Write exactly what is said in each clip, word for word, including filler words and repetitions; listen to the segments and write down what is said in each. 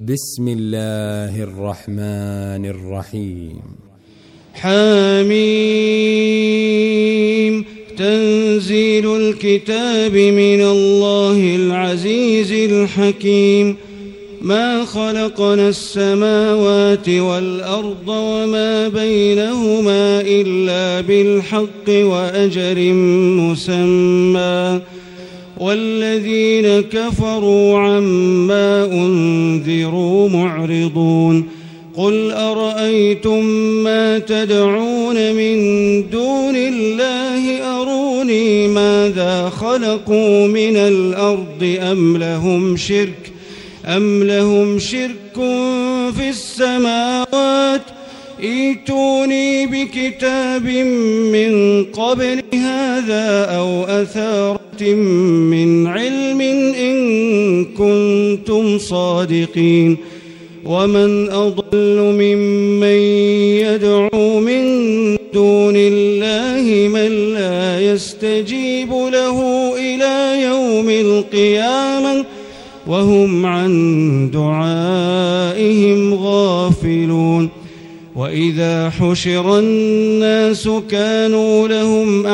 بسم الله الرحمن الرحيم. حميم. تنزيل الكتاب من الله العزيز الحكيم. ما خلقنا السماوات والأرض وما بينهما إلا بالحق وأجل مسمى، والذين كفروا عما أنذروا معرضون. قل أرأيتم ما تدعون من دون الله أروني ماذا خلقوا من الأرض أم لهم شرك أم لهم شرك في السماوات ائتوني بكتاب من قبل هذا أو أثارة من علم إن كنتم صادقين. ومن أضل ممن يدعو من دون الله من لا يستجيب له إلى يوم القيامة وهم عن دعائهم غافلون. وإذا حشر الناس كانوا لهم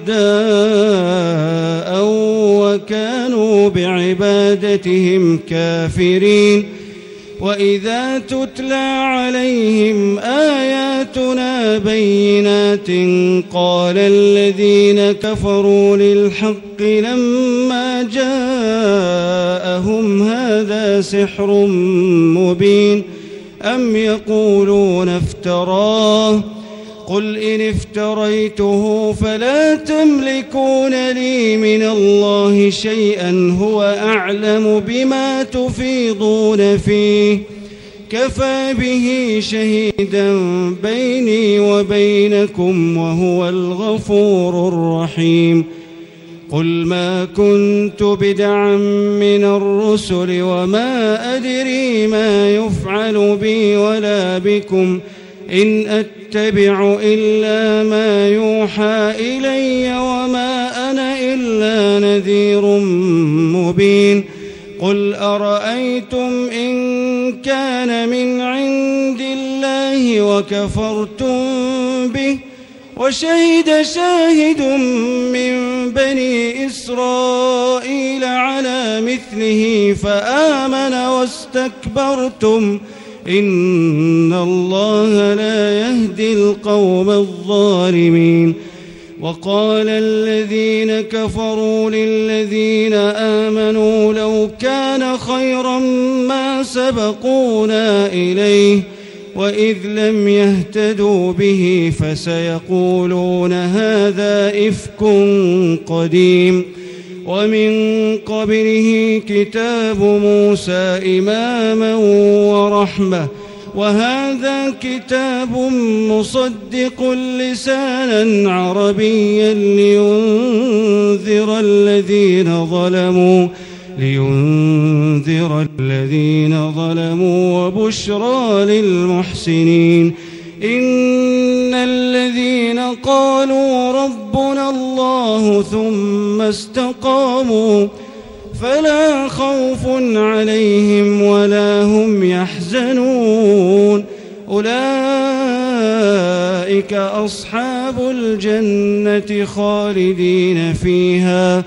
أعداء وكانوا بعبادتهم كافرين. وإذا تتلى عليهم آياتنا بينات قال الذين كفروا للحق لما جاءهم هذا سحر مبين أم يقولون افتراه قل إن افتريته فلا تملكون لي من الله شيئا هو أعلم بما تفيضون فيه كفى به شهيدا بيني وبينكم وهو الغفور الرحيم. قل ما كنت بدعا من الرسل وما أدري ما يفعل بي ولا بكم إن أتبع إلا ما يوحى إلي وما أنا إلا نذير مبين. قل أرأيتم إن كان من عند الله وكفرتم به وشهد شاهد من بني إسرائيل على مثله فآمن واستكبرتم إن الله لا يهدي القوم الظالمين. وقال الذين كفروا للذين آمنوا لو كان خيرا ما سبقونا إليه وإذ لم يهتدوا به فسيقولون هذا إفك قديم. ومن قبله كتاب موسى إماما ورحمة وهذا كتاب مصدق لسانا عربيا لينذر الذين ظلموا لينذر الذين ظلموا وبشرى للمحسنين. إن الذين قالوا ربنا الله ثم استقاموا فلا خوف عليهم ولا هم يحزنون أولئك أصحاب الجنة خالدين فيها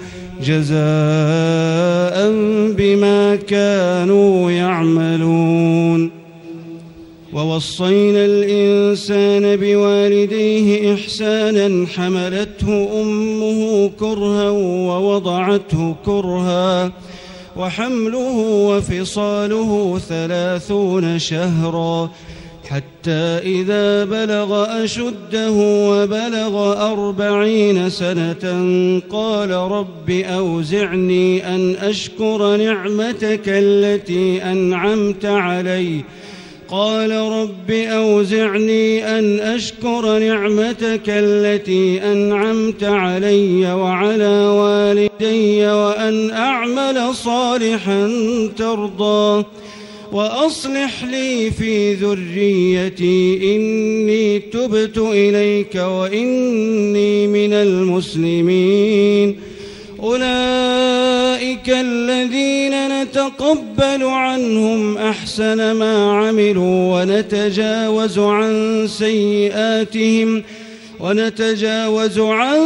جزاء بما كانوا يعملون. ووصينا الإنسان بوالديه إحسانا حملته أمه كرها ووضعته كرها وحمله وفصاله ثلاثون شهرا حتى إذا بلغ أشده وبلغ أربعين سنة قال رب أوزعني أن أشكر نعمتك التي أنعمت علي قال رب أوزعني أن أشكر نعمتك التي أنعمت علي وعلى والدي وأن أعمل صالحا ترضاه وأصلح لي في ذريتي إني تبت إليك وإني من المسلمين. أولئك الذين نتقبل عنهم أحسن ما عملوا ونتجاوز عن سيئاتهم ونتجاوز عن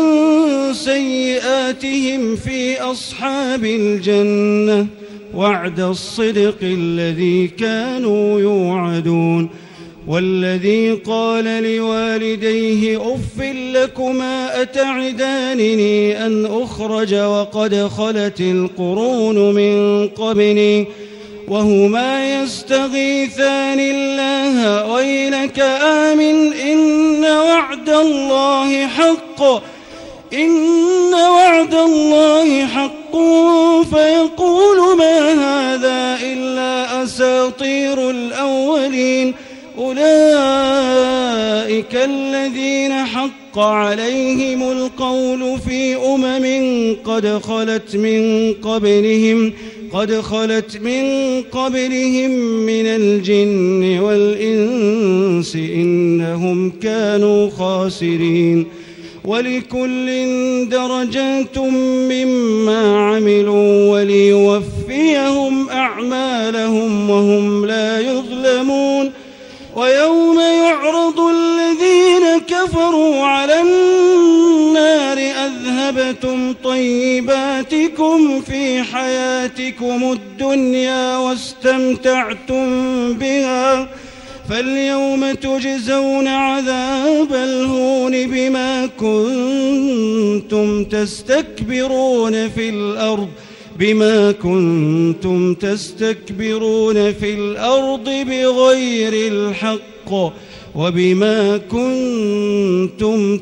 سيئاتهم في أصحاب الجنة وعد الصدق الذي كانوا يوعدون. والذي قال لوالديه أف لكما أتعدانني أن أخرج وقد خلت القرون من قبلي وهما يستغيثان الله ويلك آمن إن وعد الله حق إن وعد الله حق فيقول ما هذا إلا أساطير الأولين. أولئك الذين حق عليهم القول في أمم قد خلت من قبلهم قد خلت من قبلهم من الجن والإنس إنهم كانوا خاسرين. ولكل درجات مما عملوا وليوفيهم أعمالهم وهم لا يظلمون. ويوم يعرض الذين كفروا على النار أذهبتم طيباتكم في حياتكم الدنيا واستمتعتم بها فاليوم تجزون عذاب الهون بما كنتم تستكبرون في الأرض بما كنتم تستكبرون في الأرض بغير الحق وبما كنتم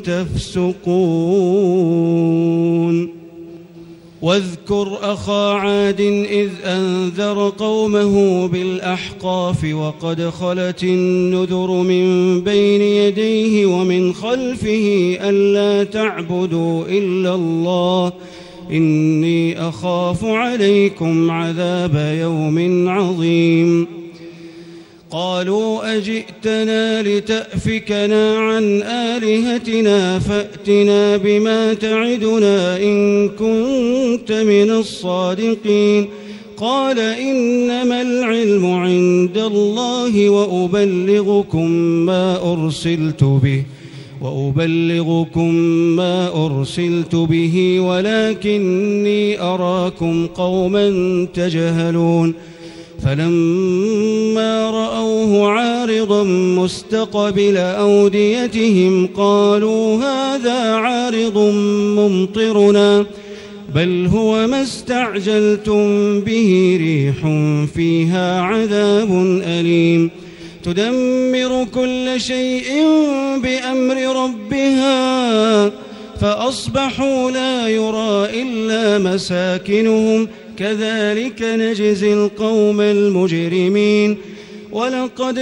تفسقون. واذكر أخا عاد إذ أنذر قومه بالأحقاف وقد خلت النذر من بين يديه ومن خلفه ألا تعبدوا إلا الله إني أخاف عليكم عذاب يوم عظيم. قالوا أجئتنا لتأفكنا عن آلهتنا فأتنا بما تعدنا إن كنت من الصادقين. قال إنما العلم عند الله وأبلغكم ما أرسلت به وأبلغكم ما أرسلت به ولكني أراكم قوما تجهلون. فلما رأوه عارضا مستقبل أوديتهم قالوا هذا عارض ممطرنا بل هو ما استعجلتم به ريح فيها عذاب أليم تدمر كل شيء بأمر ربها فأصبحوا لا يرى إلا مساكنهم كذلك نجزي القوم المجرمين. ولقد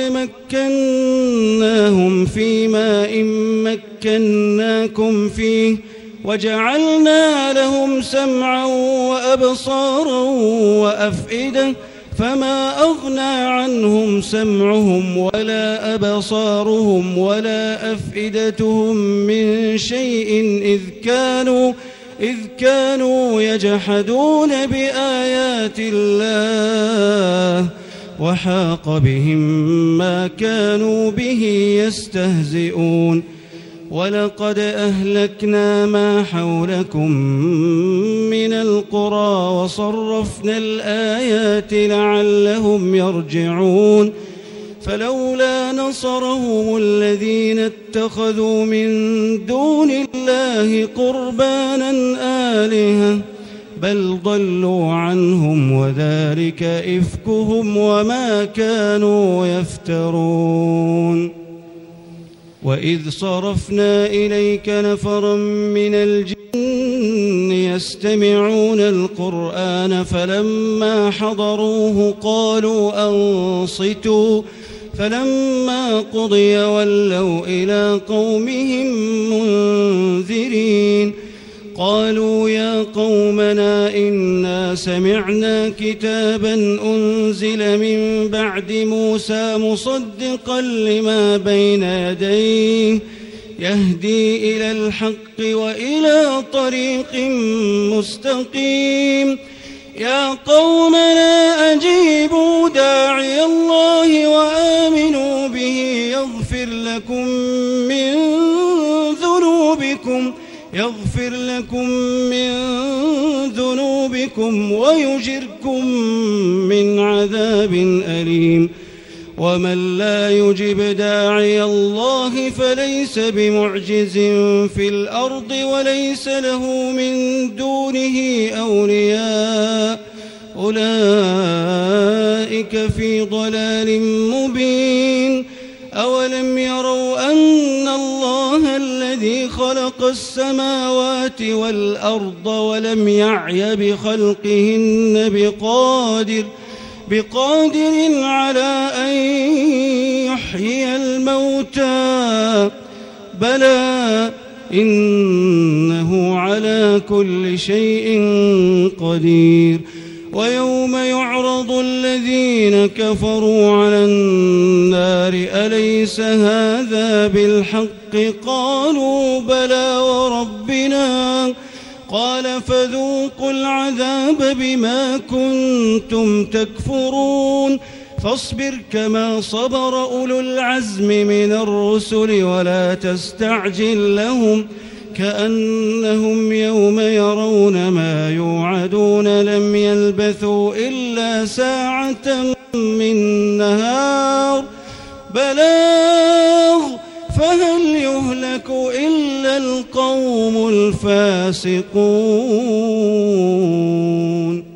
مكناهم في ماء مكناكم فيه وجعلنا لهم سمعا وأبصارا وأفئدة فما أغنى عنهم سمعهم ولا أبصارهم ولا أفئدتهم من شيء إذ كانوا إذ كانوا يجحدون بآيات الله وحاق بهم ما كانوا به يستهزئون. ولقد أهلكنا ما حولكم من القرى وصرفنا الآيات لعلهم يرجعون. فلولا نصرهم الذين اتخذوا من دون الله قربانا آلهة بل ضلوا عنهم وذلك إفكهم وما كانوا يفترون. وإذ صرفنا إليك نفرا من الجن يستمعون القرآن فلما حضروه قالوا أنصتوا فلما قضي ولوا إلى قومهم منذرين. قالوا يا قومنا إنا سمعنا كتابا أنزل من بعد موسى مصدقا لما بين يديه يهدي إلى الحق وإلى طريق مستقيم. يا قومنا أجيبوا داعي الله وآمنوا به يغفر لكم من ذنوبكم يغفر لكم من ذنوبكم ويجركم من عذاب أليم. ومن لا يجب داعي الله فليس بمعجز في الأرض وليس له من دونه أولياء أولئك في ضلال مبين. أولم يروا أن الله الذي خلق السماوات والأرض ولم يعي بخلقهن بقادر بقادر على أن يحيي الموتى بلى إنه على كل شيء قدير. ويوم يعرض الذين كفروا على النار أليس هذا بالحق قالوا بلى وربنا قال فذوقوا العذاب بما كنتم تكفرون. فاصبر كما صبر أولو العزم من الرسل ولا تستعجل لهم كأنهم يوم يرون ما يوعدون لم يلبثوا إلا ساعة من نهار بلاغ فهل يهلك إلا القوم الفاسقون.